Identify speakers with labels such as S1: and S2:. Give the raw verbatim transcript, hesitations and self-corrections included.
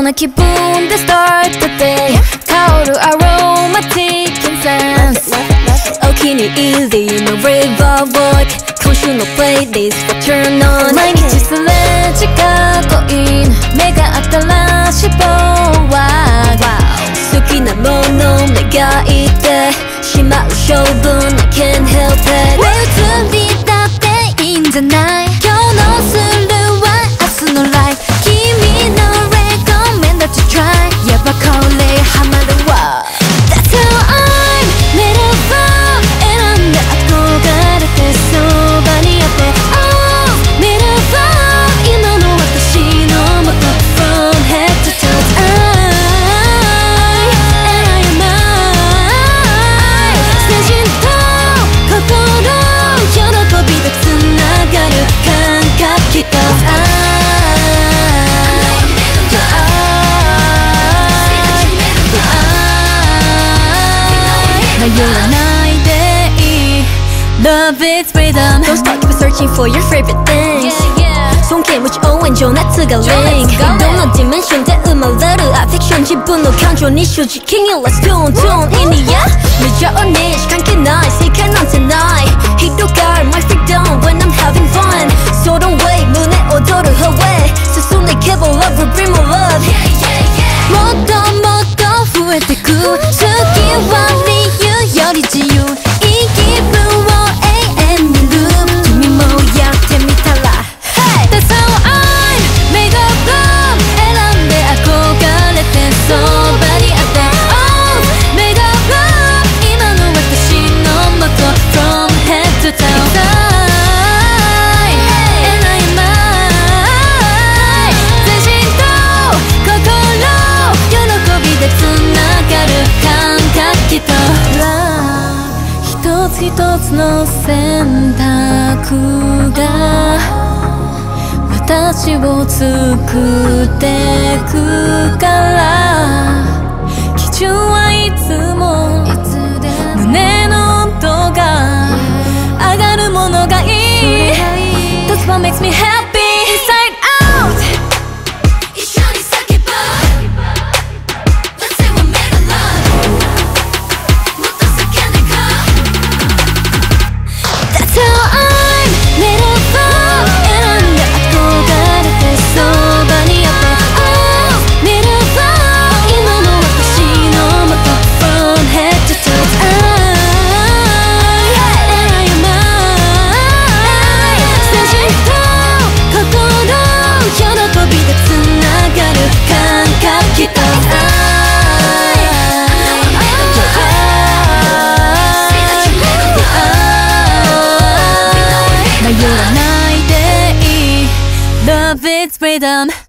S1: な気分で start the day 香るアロマティックインセンスお気に入りの River Walk 今週のプレイリスト Turn on 毎日すれ違うコイン目が新しいボーワー好きなもの目がいてしまう性分 I can't help it 目移りだっていいんじゃない今日のスルーは明日のライフ君の recommend that you try やっぱこれハマるわ That's how I'm made of love 選んで憧れてそばにあって Oh made of love 今の私のもと From head to toe I and I am I 精神と心喜びでつながる感覚きっと 迷わないでいい Love is freedom Don't stop, keep searching for your favorite things 손길무지応援情熱が link どんなディメンションで生まれるアフェクション自分の感情に正直に Let's tune tune in the air メジャーにし関係ない世界なんてない広がる my freedom when I'm having fun So don't wait 胸躍る her way 進んでいけば love will bring more love もっともっと増えてく好きは理由より自由いい気分を永遠にループ君もやってみたら Hey! That's how I'm made of love 選んで憧れてそばにあって Oh! Made of love 今の私のもと From head to toe I and I am I 全身と心喜びでつながる感覚きっと Love 一つ一つの選択が私を作ってくから基準はいつも胸の温度が上がるものがいい That's what makes me happy inside out 一緒に叫ぼう Let's say we're made of love もっと叫んでこう That's how I'm made of love 選んで憧れてそばにあって Oh made of love 今の私のもと From head to toe I and I am I 精神と心喜びでつながる感覚きっと 迷わないでいい Love is freedom